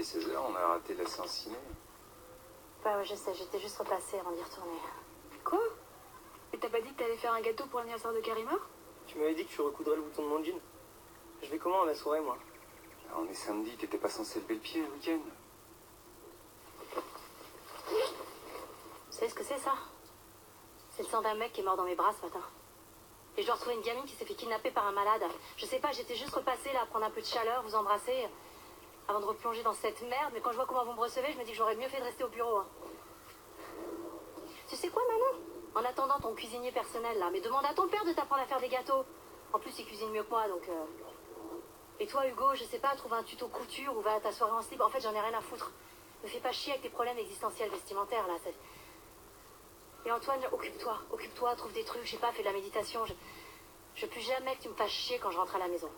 16 heures, on a raté la séance ciné. Bah ouais, je sais, j'étais juste repassée avant d'y retourner. Quoi? Et t'as pas dit que t'allais faire un gâteau pour l'anniversaire de Karimor? Tu m'avais dit que tu recoudrais le bouton de mon jean. Je vais comment à la soirée, moi? Alors, on est samedi, t'étais pas censé lever le pied le week-end? Vous savez ce que c'est, ça? C'est le sang d'un mec qui est mort dans mes bras ce matin. Et je dois retrouver une gamine qui s'est fait kidnapper par un malade. Je sais pas, j'étais juste repassée là, prendre un peu de chaleur, vous embrasser, avant de replonger dans cette merde. Mais quand je vois comment vous me recevez, je me dis que j'aurais mieux fait de rester au bureau. Hein. Tu sais quoi, Manon? En attendant ton cuisinier personnel, là, mais demande à ton père de t'apprendre à faire des gâteaux. En plus, il cuisine mieux que moi, donc... Et toi, Hugo, je sais pas, trouve un tuto couture ou va à ta soirée en slip. En fait, j'en ai rien à foutre. Me fais pas chier avec tes problèmes existentiels vestimentaires, là. Et Antoine, occupe-toi, trouve des trucs, je sais pas, fais de la méditation. Je veux plus jamais que tu me fasses chier quand je rentre à la maison.